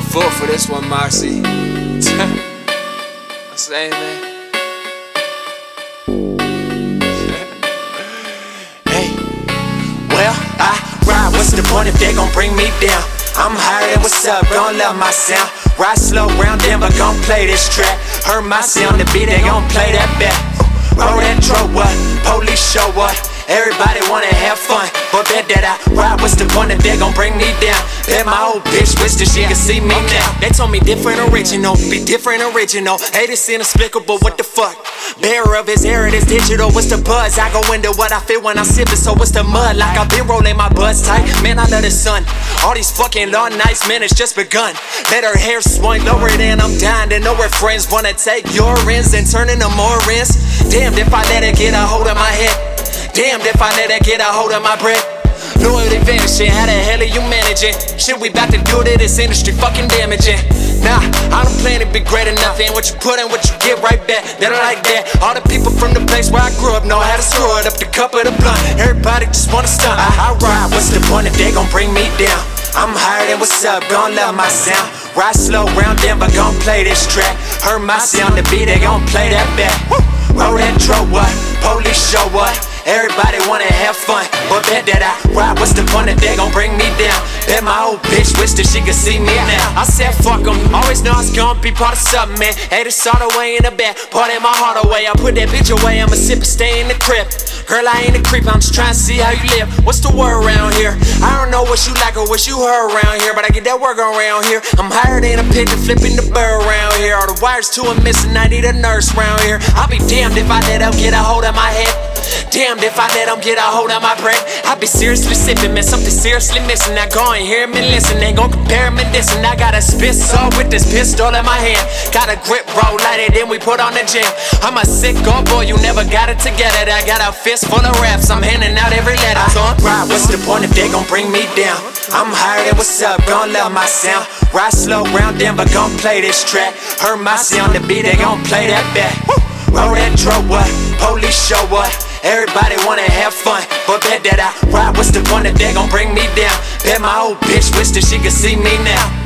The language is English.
a fool for this one, Moxie. I say, man. Hey, well, I ride, what's the point if they gon' bring me down? I'm higher than what's up, gon' love my sound. Ride slow round Denver, gon' play this track. Heard my sound, the beat, they gon' play that back. Roll that dro, what? Police show what? Everybody wanna have fun, but bet that I ride, what's the point if they gon' bring me down? Bet my old bitch wish that she could see me now. They told me different original, be different original. Hey, this inexplicable, what the fuck? Bearer of his error, this digital, what's the buzz? I go into what I feel when I sip it, so what's the mud? Like I've been rolling my buzz tight, man, I love the sun. All these fucking long nights, man, it's just begun. Let her hair swing lower than I'm dying to know where friends wanna take your ends and turn into more ends. Damned if I let her get a hold of my head. Damned if I let her get a hold of my bread. Loyalty vanishing, how the hell are you managing? Shit we bout to do to this industry fucking damaging. Nah, I don't plan to be great enough. And what you put in, what you get right back. They don't like that. All the people from the place where I grew up know how to screw it up the cup of the blunt. Everybody just wanna stunt. I ride, what's the point if they gon' bring me down? I'm higher than what's up, gon' love my sound. Ride slow round Denver, gon' play this track. Heard my sound, the beat, they gon' play that back. Roll that dro, what? Police show what? Everybody wanna have fun, but bet that I ride, what's the point if they gon' bring me down? Bet my old bitch wish that she could see me now. I said fuck em, always know it's gonna be part of something, man. Hey, this all the way in the back, part in my heart away. I put that bitch away, I'ma sip and stay in the crib. Girl, I ain't a creep, I'm just trying to see how you live. What's the word around here? I don't know what you like or what you heard around here, but I get that work around here. I'm higher than a pigeon flipping the bird around here. All the wires to a missing, I need a nurse around here. I'll be damned if I let them get a hold of my head. Damned if I let them get a hold of my breath. I be seriously sipping, man, something seriously missing. Now go and hear me listen, ain't gon' compare me this. And I got a spit saw with this pistol in my hand. Got a grip roll light it, then we put on the jam. I'm a sick old boy, you never got it together. I got a fist full of raps, I'm handing out every letter. So ride, what's the point if they gon' bring me down? I'm higher than what's up, gon' love my sound. Ride slow round Denver, gon' play this track. Heard my sound, the beat, they gon' play that back. Roll that dro, what? Police show what? Everybody wanna have fun, but bet that I ride, what's the point if they gon' bring me down? Bet my old bitch wish that she could see me now.